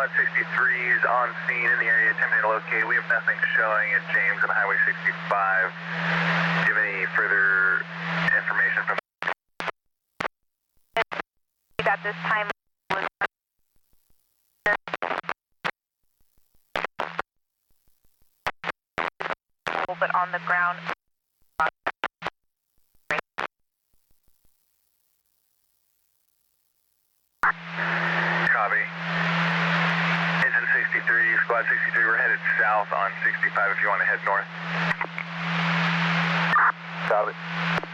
Squad 63 is on scene in the area, attempting to locate. We have nothing showing at James and Highway 65. Do you have any further information from at this time? But on the ground. Copy. Engine 63, Squad 63, we're headed south on 65 if you want to head north. Copy.